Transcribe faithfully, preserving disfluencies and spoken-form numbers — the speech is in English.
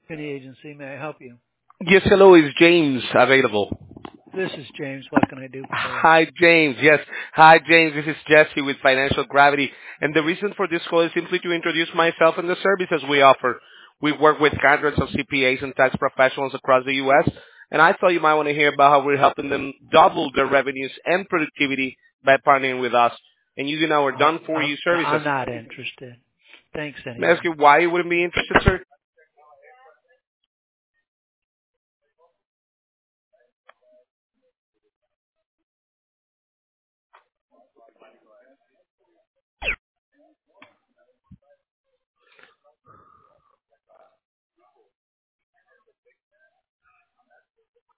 Any agency, may I help you? Yes, hello, is James available? This is James. What can I do for you? Hi, James. Yes. Hi, James. This is Jesse with Financial Gravity. And the reason for this call is simply to introduce myself and the services we offer. We work with hundreds of C P As and tax professionals across the U S, and I thought you might want to hear about how we're helping them double their revenues and productivity by partnering with us and using our Uh, I'm, done-for-you I'm services. not interested. Thanks May I ask anyway. you why you wouldn't be interested, sir?